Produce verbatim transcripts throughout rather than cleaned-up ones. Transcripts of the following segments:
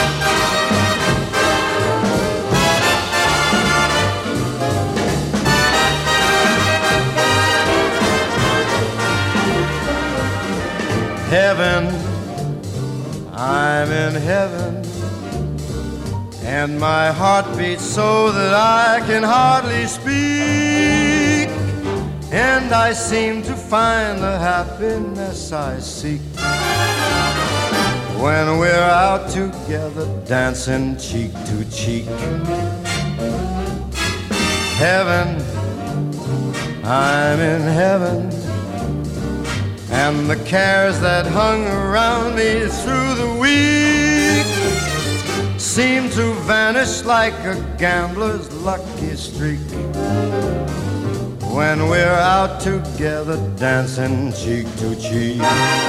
Heaven, I'm in heaven, and my heart beats so that I can hardly speak, and I seem to find the happiness I seek when we're out together dancing cheek to cheek. Heaven, I'm in heaven, and the cares that hung around me through the week seem to vanish like a gambler's lucky streak when we're out together dancing cheek to cheek.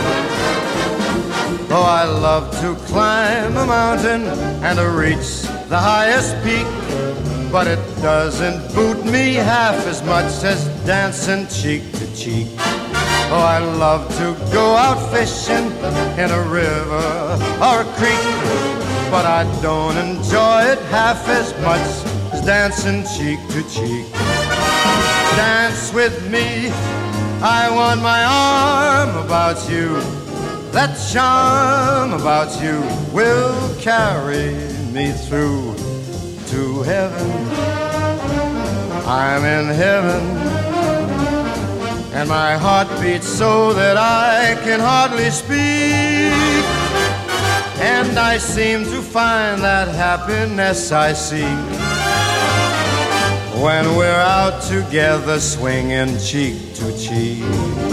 Oh, I love to climb a mountain and to reach the highest peak, but it doesn't boot me half as much as dancing cheek to cheek. Oh, I love to go out fishing in a river or a creek, but I don't enjoy it half as much as dancing cheek to cheek. Dance with me, I want my arm about you. That charm about you will carry me through to heaven. I'm in heaven, and my heart beats so that I can hardly speak, and I seem to find that happiness I seek when we're out together swinging cheek to cheek.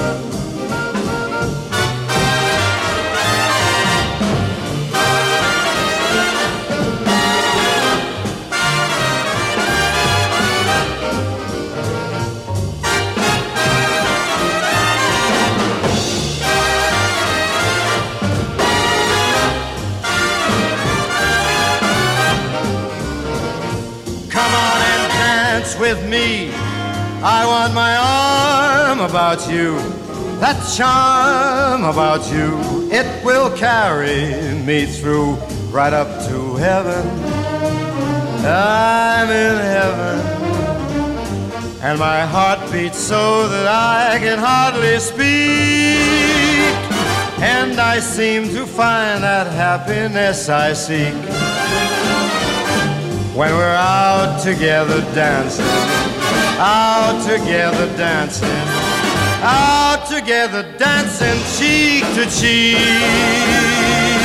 With me, I want my arm about you. That charm about you, it will carry me through right up to heaven. I'm in heaven, and my heart beats so that I can hardly speak, and I seem to find that happiness I seek when we're out together dancing, out together dancing, out together dancing cheek to cheek.